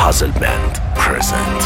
Puzzle Band present.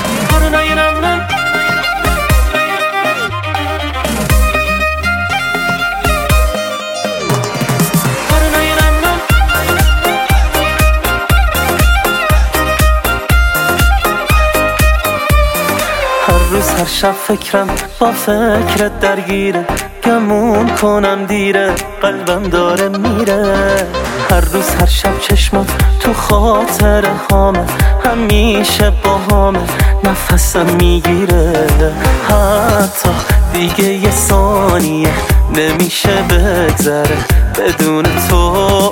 هر شب فکرم با فکرت درگیره، گمون کنم دیره، قلبم داره میره. هر روز هر شب چشمات تو خاطر هامه، همیشه با هامه، نفسم میگیره. حتی دیگه یه ثانیه نمیشه بگذره بدون تو.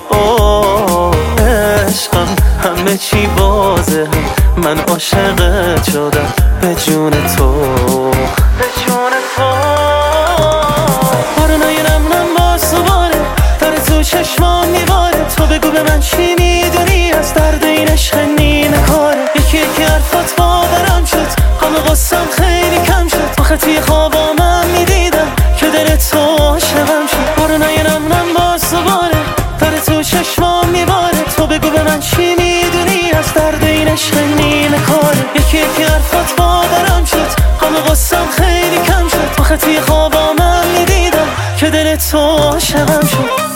عشقم همه چی واضحه، من عاشقت شدم به جون تو، به جون تو. بارونای نم باز دوباره داره تو چشمان میباره. تو بگو به من چی میدونی از درد این عشق نیمه کاره. یکی یکی حرفات باورم شد، همه قصم خیلی کم شد. آخه توی خوابام میدیدم که دل تو عاشقم شد. بارونای نم باز دوباره داره تو چشمان میباره. تو بگو به من چی میدونی از درد این عشق نیمه کاره. یکی یکی حرفات باورم شد، همه قصم خیلی کم شد. آخه توی خوابام میدیدم که دل تو عاشقم شد.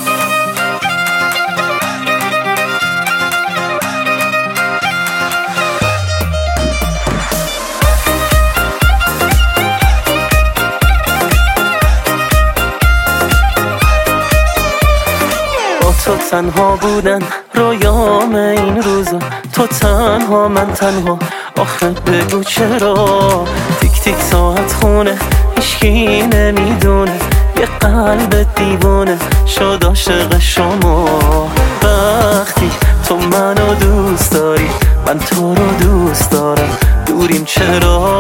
تو تنها بودن رویام این روزا، تو تنها من تنها. آخه بگو چرا تیک تیک ساعت خونه، هیچکی نمیدونه یه قلب دیوونه شد عاشق شما. وقتی تو منو دوست داری، من تو رو دوست دارم، دوریم چرا؟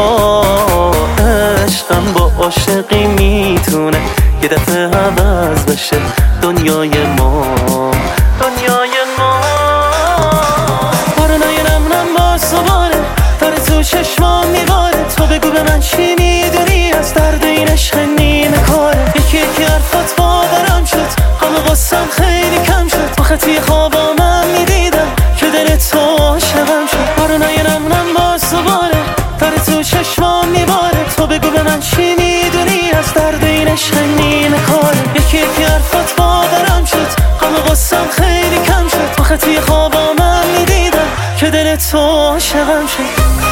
عشقم با عاشقی میتونه یه دفعه عوض بشه دنیای ما، دنیای ما. بارونای نم باز دوباره داره تو چشمام میباره. تو بگو به من چی میدونی از درد این عشق نیمه کاره. یکی یکی حرفات باورم شد، همه قصم خیلی کم شد. آخه توی خوابام میدیدم که دل تو عاشقم شد. بارونای نم باز دوباره داره تو چشمام میباره. تو بگو به من چی میدونی از درد این عشق نیمه کاره. یکی یکی حرفات باورم شد، همه قصم خیلی کم شد. آخه توی خوابام میدیدم که دل تو عاشقم شد.